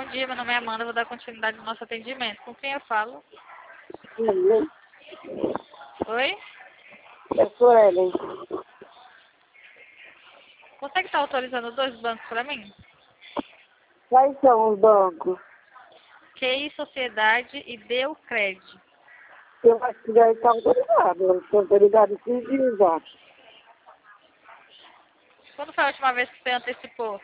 Bom dia, meu nome é Amanda, vou dar continuidade ao nosso atendimento. Com quem eu falo? Oi? Eu sou Ellen. Você que está autorizando dois bancos para mim? Quais são os bancos? QI Sociedade e Deu Crédito. Eu acho que já está autorizado. Eu estou autorizado esses dias já. Quando foi a última vez que você antecipou?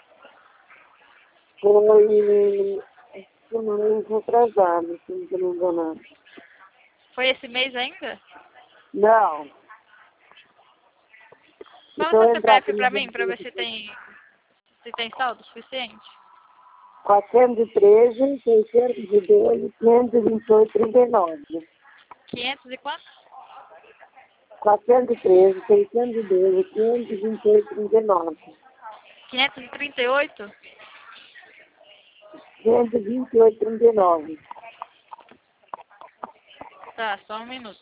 Foi no mês retrasado, se não me engano. Foi esse mês ainda? Não. Fala Então seu entrar CPF aqui no para mim, banco. para ver se tem saldo suficiente. 413, 612, 528, 39. 500 e quanto? 413, 612, 528, 39. 538? 528, 39. Tá, só um minuto.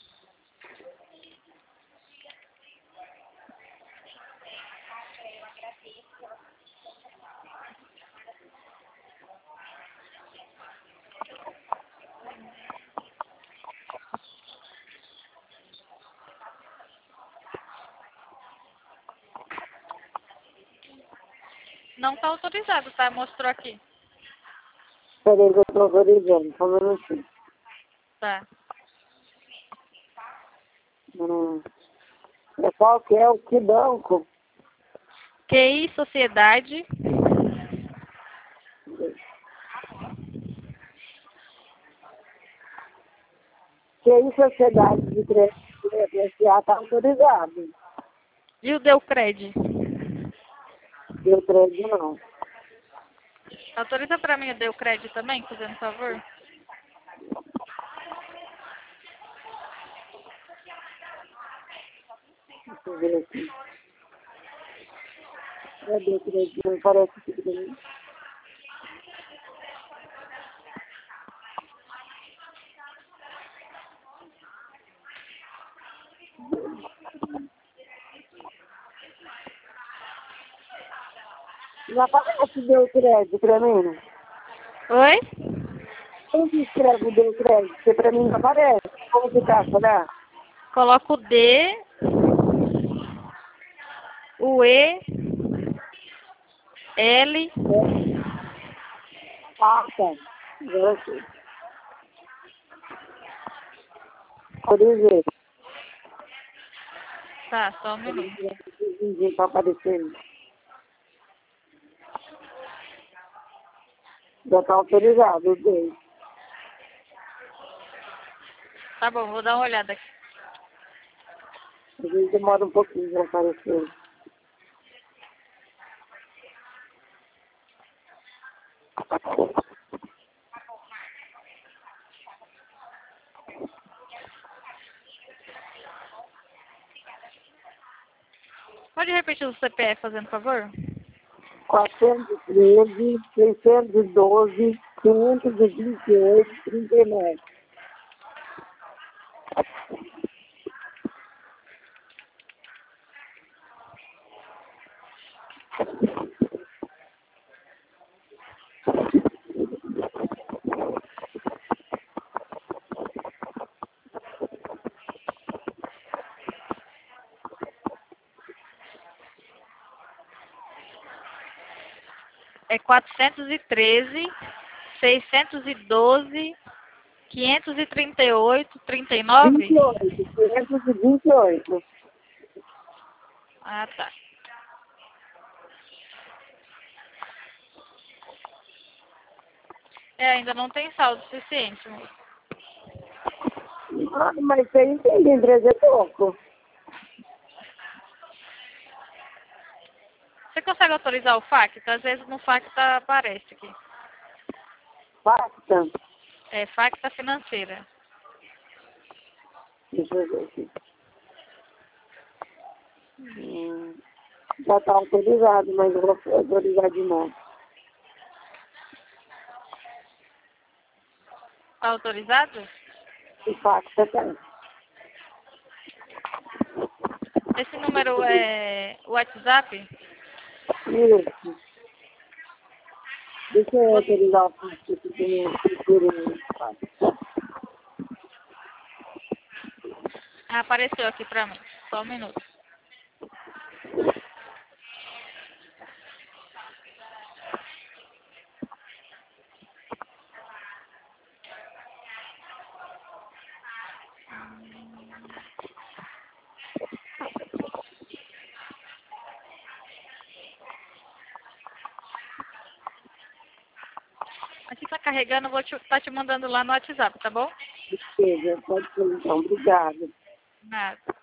Não está autorizado, tá? Mostrou aqui. Peraí que eu estou autorizando, só um minutinho. Tá. É qual que é o que banco? QI Sociedade. Que aí sociedade de crédito SA está autorizado. E o Deu Crédito? Deu crédito não. Autoriza para mim o Deu Crédito também, fazendo favor? Deixa eu ver aqui. Cadê o crédito? Não parece aqui pra mim. Não aparece deu crédito pra mim. Não. Oi? Como que escreve o deu crédito? Porque pra mim não aparece. Como que tá, será? Coloca o D, o E, L. Ah, tá. Agora sim. Autorizei. Tá, só um minuto. Ninguém tá aparecendo. Já tá autorizado, os dois. Tá bom, vou dar uma olhada aqui. Às vezes demora um pouquinho pra aparecer. Pode repetir o CPF, fazendo favor? 413, 612, 528, 39. É 413, 612, 538, 39? 28, 528. Ah, tá. Ainda não tem saldo suficiente, moço. Ah, mas você entende, 13 é pouco. Você consegue autorizar o FAQ? Às vezes no FAQ aparece aqui. Basta. É FAQ da financeira. Deixa eu ver aqui. Já está autorizado, mas eu vou autorizar de novo. Tá autorizado? O fax tá. Esse número é o WhatsApp? Isso. Deixa eu autorizar o curso que tem a cultura. Ah, apareceu aqui pra mim. Só um minuto. Aqui tá carregando, eu vou tá te mandando lá no WhatsApp, tá bom? Beleza, pode ser então. Obrigada. Nada.